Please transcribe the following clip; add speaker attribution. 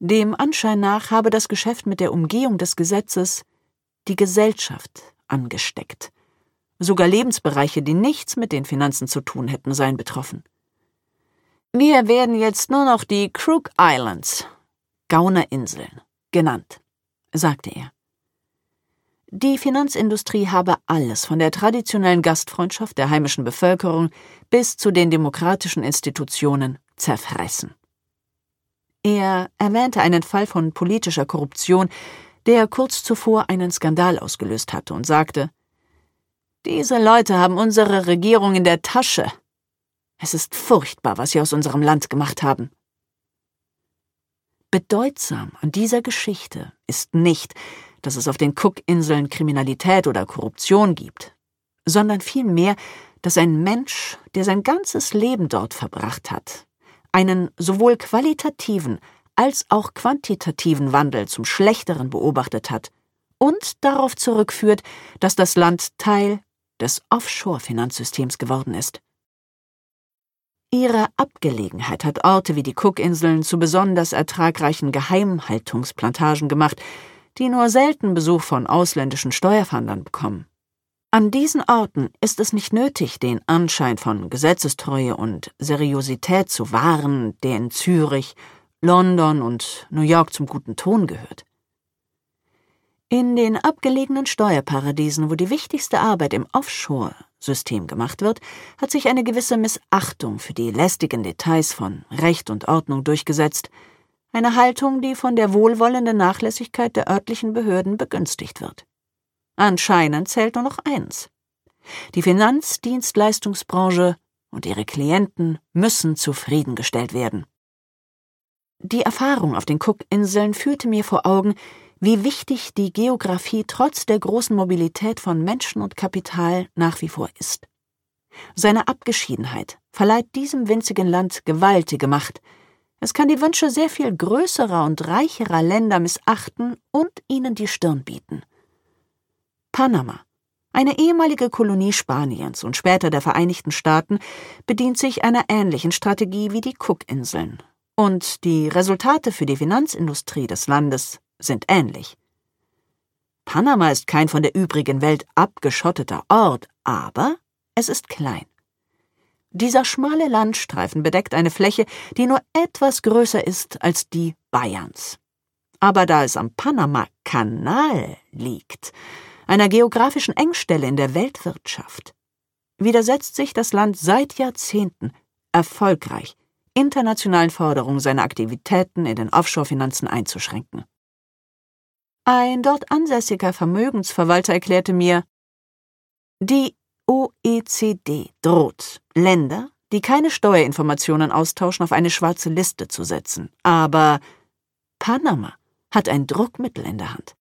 Speaker 1: Dem Anschein nach habe das Geschäft mit der Umgehung des Gesetzes die Gesellschaft angesteckt. Sogar Lebensbereiche, die nichts mit den Finanzen zu tun hätten, seien betroffen. Wir werden jetzt nur noch die Crook Islands, Gaunerinseln, genannt, sagte er. Die Finanzindustrie habe alles von der traditionellen Gastfreundschaft der heimischen Bevölkerung bis zu den demokratischen Institutionen zerfressen. Er erwähnte einen Fall von politischer Korruption, der kurz zuvor einen Skandal ausgelöst hatte, und sagte: »Diese Leute haben unsere Regierung in der Tasche. Es ist furchtbar, was sie aus unserem Land gemacht haben.« Bedeutsam an dieser Geschichte ist nicht, dass es auf den Cookinseln Kriminalität oder Korruption gibt, sondern vielmehr, dass ein Mensch, der sein ganzes Leben dort verbracht hat, einen sowohl qualitativen als auch quantitativen Wandel zum Schlechteren beobachtet hat und darauf zurückführt, dass das Land Teil des Offshore-Finanzsystems geworden ist. Ihre Abgelegenheit hat Orte wie die Cookinseln zu besonders ertragreichen Geheimhaltungsplantagen gemacht, die nur selten Besuch von ausländischen Steuerfahndern bekommen. An diesen Orten ist es nicht nötig, den Anschein von Gesetzestreue und Seriosität zu wahren, der in Zürich, London und New York zum guten Ton gehört. In den abgelegenen Steuerparadiesen, wo die wichtigste Arbeit im Offshore-System gemacht wird, hat sich eine gewisse Missachtung für die lästigen Details von Recht und Ordnung durchgesetzt, eine Haltung, die von der wohlwollenden Nachlässigkeit der örtlichen Behörden begünstigt wird. Anscheinend zählt nur noch eins: Die Finanzdienstleistungsbranche und ihre Klienten müssen zufriedengestellt werden. Die Erfahrung auf den Cookinseln führte mir vor Augen, wie wichtig die Geografie trotz der großen Mobilität von Menschen und Kapital nach wie vor ist. Seine Abgeschiedenheit verleiht diesem winzigen Land gewaltige Macht. Es kann die Wünsche sehr viel größerer und reicherer Länder missachten und ihnen die Stirn bieten. Panama, eine ehemalige Kolonie Spaniens und später der Vereinigten Staaten, bedient sich einer ähnlichen Strategie wie die Cookinseln. Und die Resultate für die Finanzindustrie des Landes sind ähnlich. Panama ist kein von der übrigen Welt abgeschotteter Ort, aber es ist klein. Dieser schmale Landstreifen bedeckt eine Fläche, die nur etwas größer ist als die Bayerns. Aber da es am Panama-Kanal liegt, einer geografischen Engstelle in der Weltwirtschaft, widersetzt sich das Land seit Jahrzehnten erfolgreich internationalen Forderungen, seine Aktivitäten in den Offshore-Finanzen einzuschränken. Ein dort ansässiger Vermögensverwalter erklärte mir, die OECD droht, Länder, die keine Steuerinformationen austauschen, auf eine schwarze Liste zu setzen. Aber Panama hat ein Druckmittel in der Hand.